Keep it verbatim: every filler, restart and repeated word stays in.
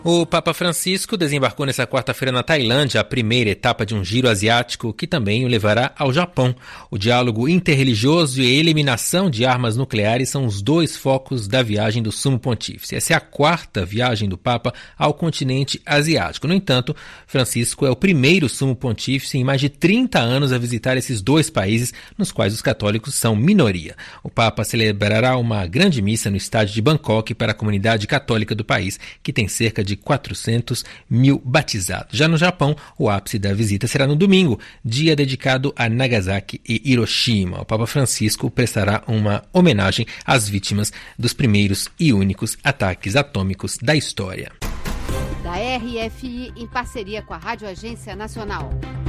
O Papa Francisco desembarcou nesta quarta-feira na Tailândia, a primeira etapa de um giro asiático que também o levará ao Japão. O diálogo interreligioso e a eliminação de armas nucleares são os dois focos da viagem do Sumo Pontífice. Essa é a quarta viagem do Papa ao continente asiático. No entanto, Francisco é o primeiro Sumo Pontífice em mais de trinta anos a visitar esses dois países, nos quais os católicos são minoria. O Papa celebrará uma grande missa no estádio de Bangkok para a comunidade católica do país, que tem cerca de de quatrocentos mil batizados. Já no Japão, o ápice da visita será no domingo, dia dedicado a Nagasaki e Hiroshima. O Papa Francisco prestará uma homenagem às vítimas dos primeiros e únicos ataques atômicos da história. Da R F I, em parceria com a Rádio Agência Nacional.